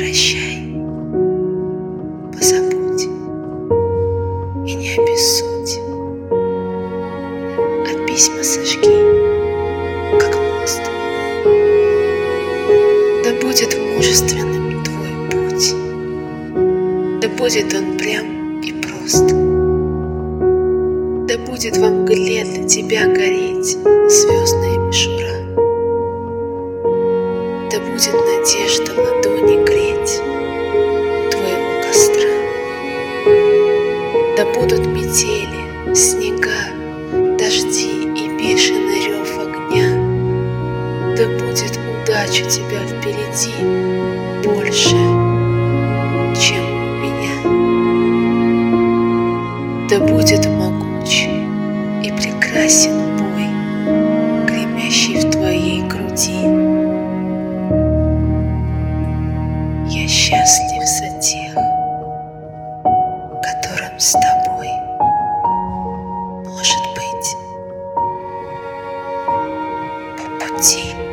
прощай, позабудь и не обессудь, а письма сожги, как мост. Да будет мужественным твой путь, да будет он прям и прост. Да будет во мгле для тебя гореть звездная мишура. Да будет надежда ладони греть твоего костра. Да будут метели, снега, дожди и бешеный рев огня. Да будет удача у тебя впереди больше, чем у меня. Да будет могуч и прекрасен бой, гремящий в твоей груди. Я счастлив за тех, которым с тобой, может быть, по пути.